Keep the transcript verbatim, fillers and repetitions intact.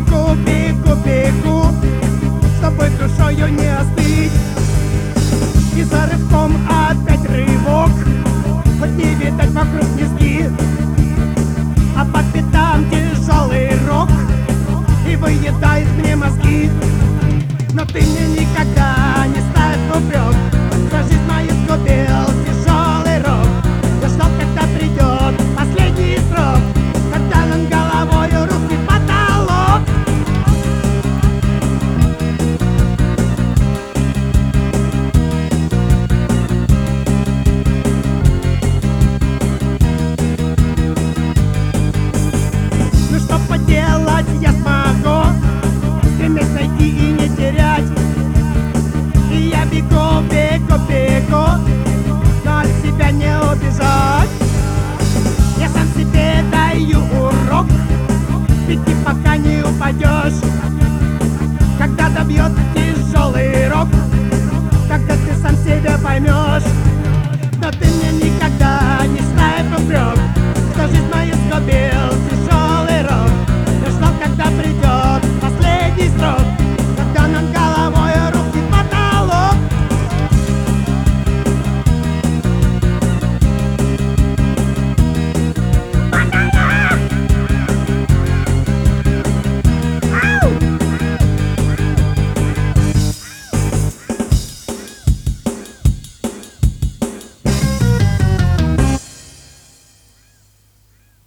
бегу, бегу, бегу, чтобы душою не остыть. И за рывком опять рывок, хоть не видать вокруг низги, а по пятам тяжелый рок и выедает мне мозги. Но ты мне никогда не станешь